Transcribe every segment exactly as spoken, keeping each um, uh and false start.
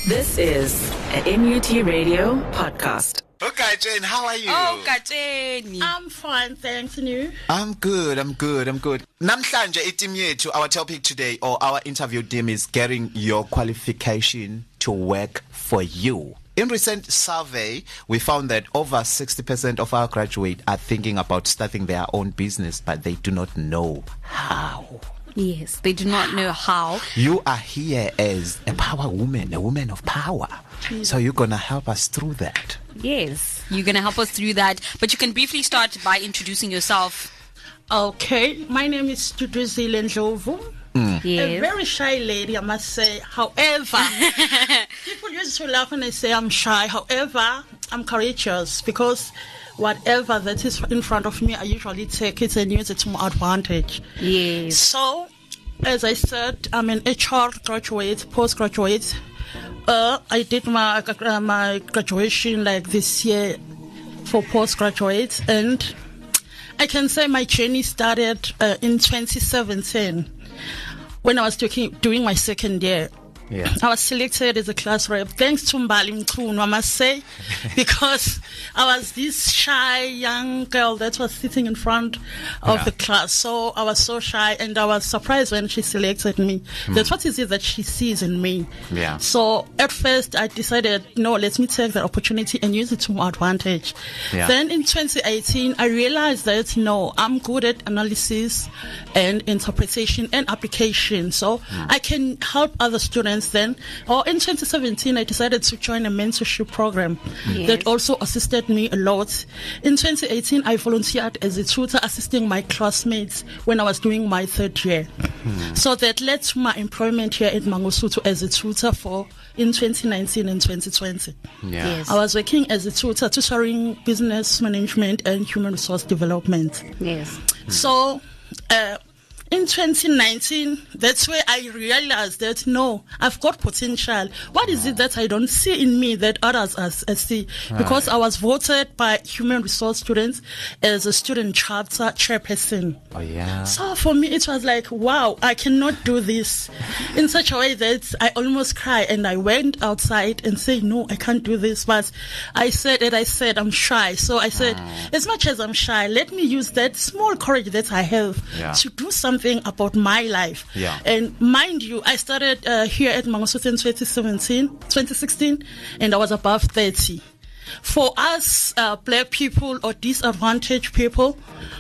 This is an N U T Radio podcast. Okay, Jane, how are you? Oh, Kateni. I'm fine, thanks. And you? I'm good, I'm good, I'm good. Namhlanje itim yethu, our topic today, or our interview team is getting your qualification to work for you. In recent survey, we found that over sixty percent of our graduates are thinking about starting their own business, but they do not know how. Yes, they do not know how. You are here as a power woman, a woman of power. So you're going to help us through that. Yes, you're going to help us through that. But you can briefly start by introducing yourself. Okay, my name is Studuzile Ndlovu. Mm. Yes. A very shy lady, I must say. However, people used to laugh when I say I'm shy. However, I'm courageous because whatever that is in front of me, I usually take it and use it to my advantage. Yes. So, as I said, I'm an H R graduate, postgraduate. Uh, I did my uh, my graduation like this year for postgraduate, and I can say my journey started uh, in twenty seventeen when I was doing, doing my second year. Yeah. I was selected as a class rep, thanks to Mbali Mkhunu, I must say, because I was this shy young girl that was sitting in front of Yeah. the class. So I was so shy, and I was surprised when she selected me. Mm. That's what is it that she sees in me. Yeah. So at first I decided, no, let me take the opportunity and use it to my advantage. Yeah. Then in twenty eighteen, I realized that, no, I'm good at analysis and interpretation and application. So Mm. I can help other students then. Or in twenty seventeen, I decided to join a mentorship program Yes. that also assisted me a lot. In twenty eighteen, I volunteered as a tutor assisting my classmates when I was doing my third year. Mm. So that led to my employment here at Mangosuthu as a tutor for in twenty nineteen and twenty twenty. Yeah. Yes. I was working as a tutor, tutoring business management and human resource development. Yes. So, uh, in twenty nineteen, that's where I realized that, no, I've got potential. What is it that I don't see in me that others as, as see? Because I was voted by human resource students as a student chapter chairperson. Oh, yeah. So for me, it was like, wow, I cannot do this in such a way that I almost cry. And I went outside and said, no, I can't do this. But I said, and I said, I'm shy. So I said, as much as I'm shy, let me use that small courage that I have Yeah. to do something about my life. Yeah. And mind you, I started uh, here at Mangosuthu in twenty seventeen, twenty sixteen, and I was above thirty. For us, uh, black people or disadvantaged people,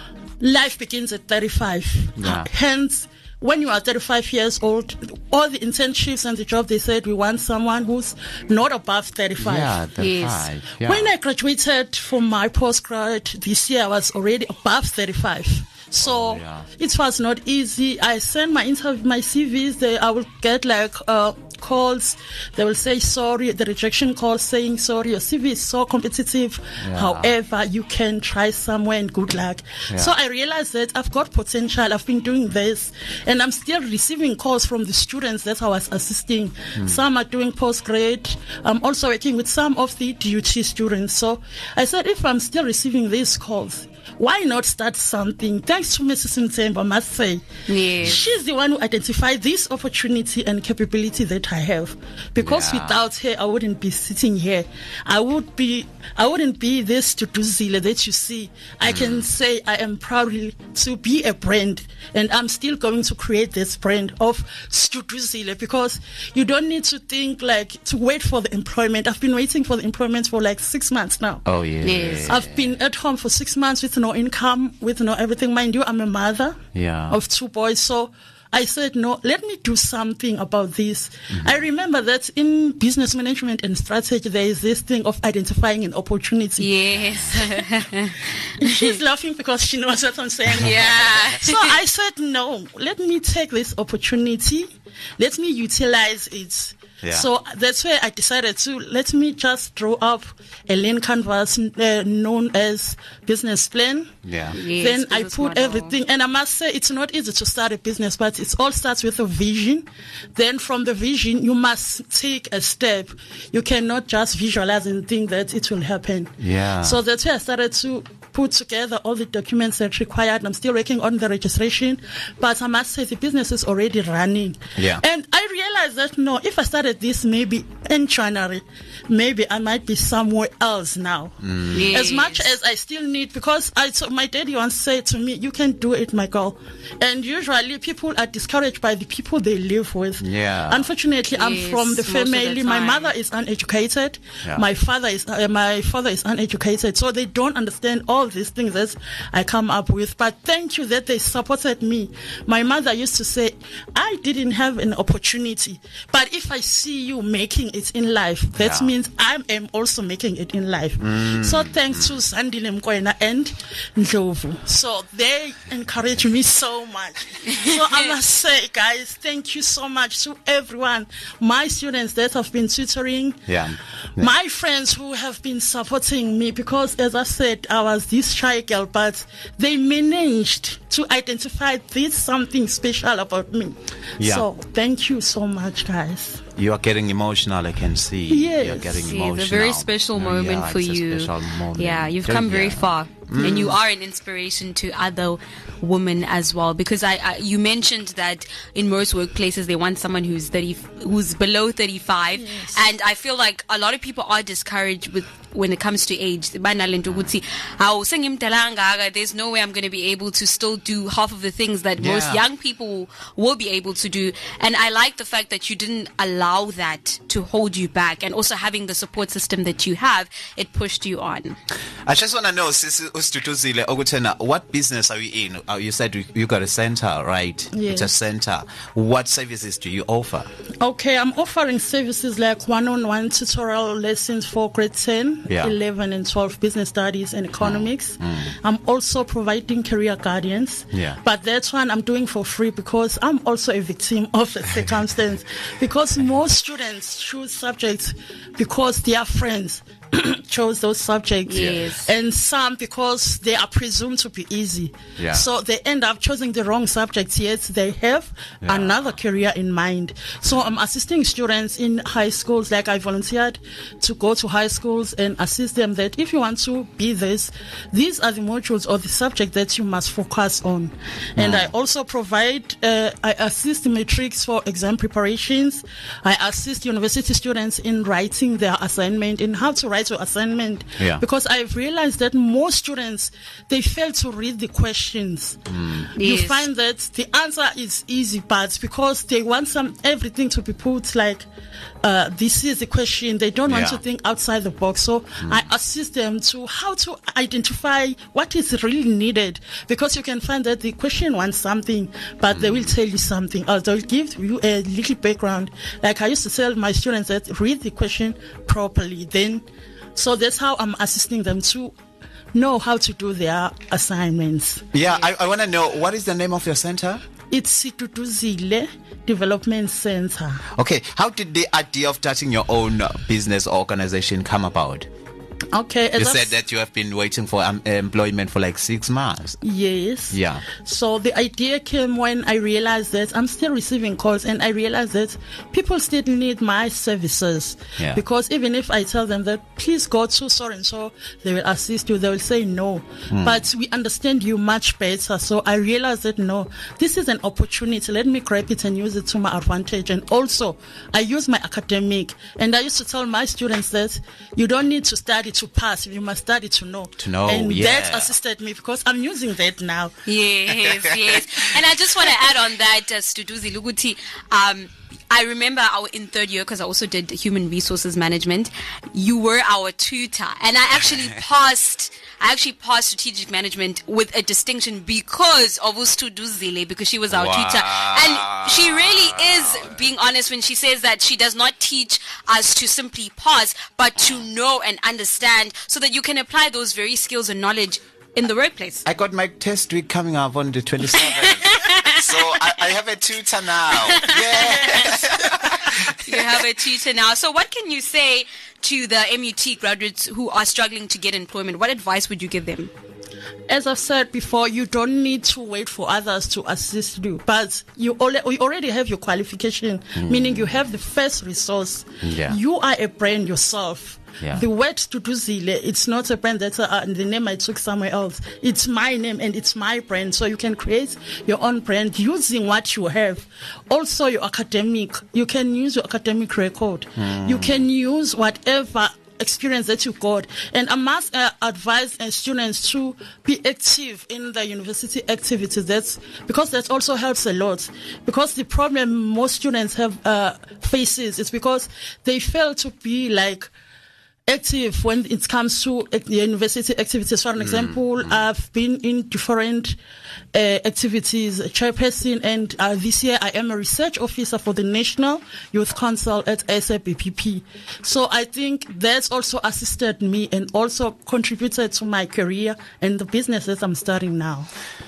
life begins at thirty-five. Yeah. Hence, when you are thirty-five years old, all the internships and the job, they said we want someone who's not above thirty-five. Yeah, the Yes. five. Yeah. When I graduated from my postgrad this year, I was already above thirty-five. So Oh, yeah. it was not easy. I sent my interview, my C Vs. They, I will get like uh, calls. They will say sorry. The rejection call saying sorry. Your C V is so competitive. Yeah. However, you can try somewhere and good luck. Yeah. So I realized that I've got potential. I've been doing this, and I'm still receiving calls from the students that I was assisting. Hmm. Some are doing postgrad. I'm also working with some of the D U T students. So I said, if I'm still receiving these calls, why not start something? Thanks to Missus Mtemba, I must say. Yes. She's the one who identified this opportunity and capability that I have. Because Yeah. without her, I wouldn't be sitting here. I would be, I wouldn't be this Studuzile that you see. I can say I am proud to be a brand, and I'm still going to create this brand of Studuzile, because you don't need to think like to wait for the employment. I've been waiting for the employment for like six months now. Oh, yeah. Yes. I've been at home for six months with no income, with no everything. Mind you, I'm a mother Yeah. of two boys. So I said, no, let me do something about this. Mm-hmm. I remember that in business management and strategy, there is this thing of identifying an opportunity. Yes. She's laughing because she knows what I'm saying. Yeah. So I said, no, let me take this opportunity. Let me utilize it. Yeah. So that's where I decided to let me just draw up a lean canvas uh, known as business plan. Yeah. Yes, Then I business put model. everything, and I must say it's not easy to start a business, but it all starts with a vision. Then from the vision, you must take a step. You cannot just visualize and think that it will happen. Yeah. So that's where I started to put together all the documents that required. I'm still working on the registration, but I must say the business is already running. Yeah. And I realized that, no, if I started this maybe in January, maybe I might be somewhere else now. Mm. Yes. As much as I still need, because I so my daddy once said to me, you can do it, my girl. And usually people are discouraged by the people they live with. Yeah. Unfortunately, I'm Yes, from the most of the family. My time. mother is uneducated. Yeah. My father is uh, my father is uneducated. So they don't understand all these things that I come up with. But thank you that they supported me. My mother used to say, I didn't have an opportunity, but if I see you making it in life, that Yeah. means I am also making it in life. Mm. So thanks to Sandile Mkwena and Ndlovu. So they encourage me so much. So I must say, guys, thank you so much to everyone. My students that have been tutoring, Yeah. my friends who have been supporting me, because as I said, I was this shy girl, but they managed to identify this something special about me. Yeah. So thank you so much, guys. You are getting emotional, I can see. Yes. You're getting See, emotional. it's a very special Yeah, moment yeah, for it's a you. special moment. Yeah, you've Tell- come very yeah. far, and you are an inspiration to other women as well. Because I, I, you mentioned that in most workplaces they want someone who's thirty, who's below thirty-five, Yes. and I feel like a lot of people are discouraged with when it comes to age. Banalento ukuthi, "Hawu, sengimdala kangaka, there's no way I'm going to be able to still do half of the things that most Yeah. young people will be able to do." And I like the fact that you didn't allow that to hold you back, and also having the support system that you have, it pushed you on. I just want to know, Sisi Ustutuzile Ogutena, what business are you in? Uh, you said you- you got a center, right? Yes. It's a center. What services do you offer? Okay, I'm offering services like one-on-one tutorial lessons for grade ten, Yeah. eleven, and twelve business studies and economics. I'm also providing career guidance. Yeah. But that one I'm doing for free because I'm also a victim of the circumstance. Because most students choose subjects because their friends chose those subjects. Yes. And some because they are presumed to be easy. Yeah. So they end up choosing the wrong subjects, yet they have Yeah. another career in mind. So I'm assisting students in high schools, like I volunteered to go to high schools and assist them that if you want to be this, these are the modules or the subject that you must focus on. And I also provide, uh, I assist matrix for exam preparations. I assist university students in writing their assignment and how to write your assignment. Yeah. Because I've realized that most students, they fail to read the questions. You Yes. find that the answer is easy, but because they want some everything to be put like uh, this is the question, they don't want Yeah. to think outside the box. So I assist them to how to identify what is really needed, because you can find that the question wants something, but they will tell you something else. They'll give you a little background. Like I used to tell my students that read the question properly, then. So that's how I'm assisting them to know how to do their assignments. Yeah, I, I want to know, what is the name of your center? It's Situtuzile Development Center. Okay, how did the idea of starting your own uh, business or organization come about? Okay, as You I said s- that you have been waiting for um, employment for like six months. Yes. Yeah. So the idea came when I realized that I'm still receiving calls, and I realized that people still need my services. Yeah. Because even if I tell them that please go to so and so, they will assist you, they will say no. Hmm. But we understand you much better. So I realized that no, this is an opportunity. Let me grab it and use it to my advantage. And also, I use my academic. And I used to tell my students that you don't need to study to pass, you must study to know. To know, and yeah. that assisted me because I'm using that now. Yes, yes. And I just want to add on that, uh, Studuzi Luguti, um, I remember our, in third year, because I also did human resources management, you were our tutor. And I actually passed, I actually passed strategic management with a distinction because of Ustuduzile, because she was our Wow. tutor. And she really is being honest when she says that she does not teach us to simply pass, but to know and understand so that you can apply those very skills and knowledge in the workplace. I got my test week coming up on the twenty-seventh. So I, I have a tutor now. Yeah. You have a tutor now. So what can you say to the M U T graduates who are struggling to get employment? What advice would you give them? As I've said before, you don't need to wait for others to assist you, but you, al- you already have your qualification, mm. meaning you have the first resource. Yeah. You are a brand yourself. Yeah. The word Duduzile, it's not a brand that's uh, the name I took somewhere else. It's my name and it's my brand. So you can create your own brand using what you have. Also your academic, you can use your academic record. Mm. You can use whatever experience that you got. And I must uh, advise uh, students to be active in the university activities. That's because that also helps a lot. Because the problem most students have uh, faces is because they fail to be like active when it comes to uh, university activities. For an example, mm. I've been in different uh, activities, chairperson, and uh, this year I am a research officer for the National Youth Council at S A B P P. So I think that's also assisted me and also contributed to my career and the businesses I'm starting now.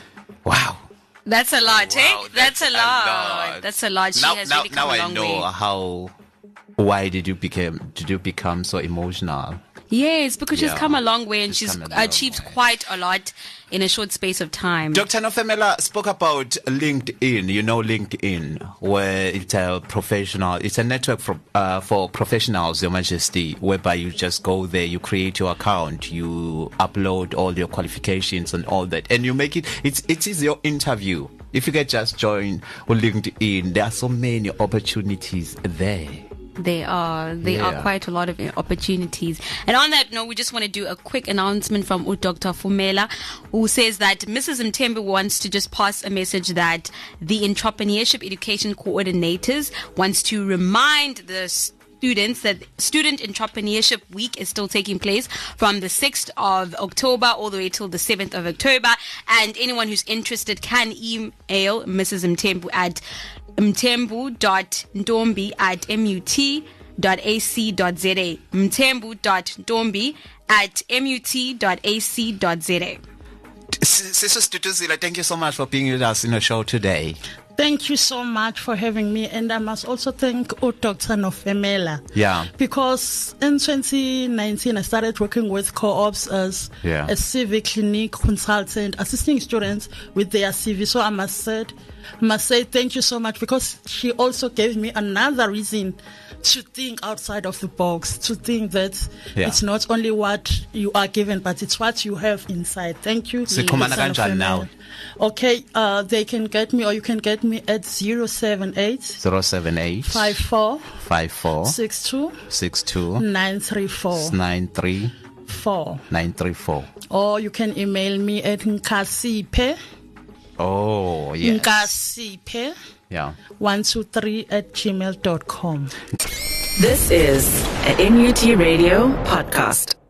Wow. That's a lot, Wow, eh? that's That's a a lot. lot. That's a lot. She Now, has now, really come now a I long know way. how. Why did you become? Did you become so emotional? Yes, because she's Yeah. come a long way and She's she's come a long achieved way. quite a lot in a short space of time. Doctor Nofemela spoke about LinkedIn. You know LinkedIn, where it's a professional, it's a network for uh, for professionals, Your Majesty, whereby you just go there, you create your account, you upload all your qualifications and all that, and you make it. It's it is your interview. If you can just join on LinkedIn, there are so many opportunities there. There are there Yeah. are quite a lot of opportunities. And on that note, we just want to do a quick announcement from Doctor Fumela, who says that Missus Mthembu wants to just pass a message that the Entrepreneurship Education Coordinators wants to remind the students that Student Entrepreneurship Week is still taking place from the sixth of October all the way till the seventh of October. And anyone who's interested can email Missus Mthembu at mthembu.ntombi at mut.ac.za. mthembu.ntombi at mut.ac.za. Sister Duduzile, thank you so much for being with us in the show today. Thank you so much for having me. And I must also thank Doctor Nofemela. Yeah. Because in twenty nineteen, I started working with co-ops as Yeah. a civic clinic consultant, assisting students with their C V. So I must say, must say thank you so much, because she also gave me another reason to think outside of the box, to think that Yeah. it's not only what you are given, but it's what you have inside. Thank you. Sikhumana Doctor kanjani Nofemela. now? Okay, uh, they can get me, or you can get me at zero seven eight zero seven eight five four five four six two six two nine three four nine three four. nine three four. Or you can email me at nkasipe, Oh, yes. nkasipe Yeah. one two three at gmail dot com. This is a N U T Radio podcast.